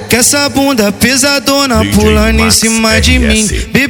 Que essa bunda pesadona pulando em cima de mim.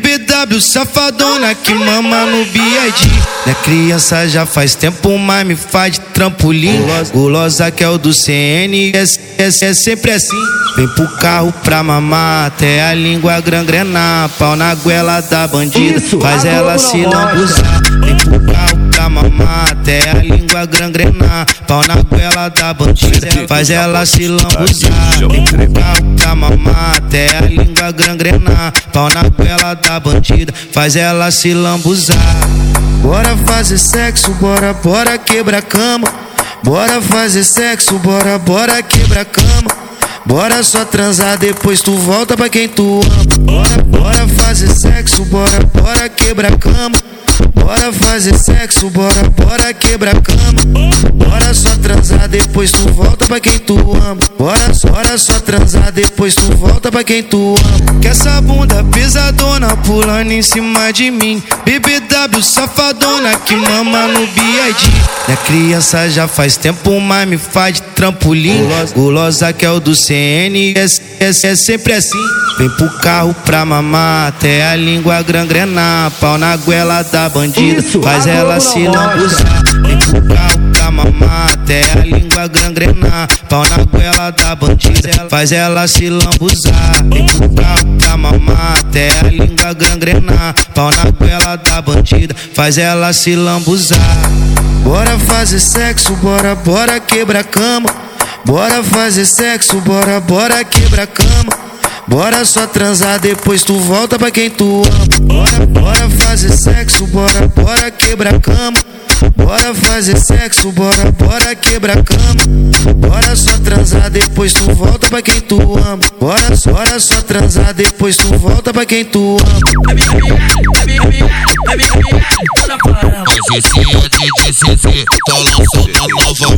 BBW safadona que mama no B.I.D. Minha criança já faz tempo, mas me faz de trampolim. Gulosa que é o do CN, é sempre assim. Vem pro carro pra mamar até a língua gangrenar. Pau na goela da bandida, faz ela se lambuzar. Vem pro carro pra mamar até a língua gangrenar. Pau na goela da bandida, faz ela se lambuzar. Vem pro carro pra mamar até a língua gangrenar. Pau na goela da bandida, faz ela se lambuzar. Bora fazer sexo, bora, bora quebra a cama. Bora fazer sexo, bora, bora quebra a cama. Bora só transar, depois tu volta pra quem tu ama. Bora fazer sexo, bora, bora quebra a cama. Bora fazer sexo, bora, bora quebra a cama. Bora só transar, depois tu volta pra quem tu ama. Bora só transar, depois tu volta pra quem tu ama. Que essa bunda pesadona pulando em cima de mim. BBW safadona que mama no B.I.D. Minha criança já faz tempo, mas me faz de trampolim. Gulosa que é o do CN, é sempre assim. Vem pro carro pra mamar até a língua gangrenar. Pau na goela da bandida, faz ela se lambuzar. Vem pro carro pra mamar até a língua gangrenar. Pau na goela da bandida, faz ela se lambuzar. Vem pro carro pra mamar até a língua gangrenar. Pau na goela da bandida, faz ela se lambuzar. Bora fazer sexo, bora, bora quebra a cama. Bora fazer sexo, bora, bora quebra a cama. Bora só transar, depois tu volta pra quem tu ama. Bora fazer sexo, bora, bora quebra a cama. Bora fazer sexo, bora, bora quebra a cama. Bora só transar, depois tu volta pra quem tu ama. Bora só transar, depois tu volta pra quem tu ama. Esse é de DCC, tô lançando a nova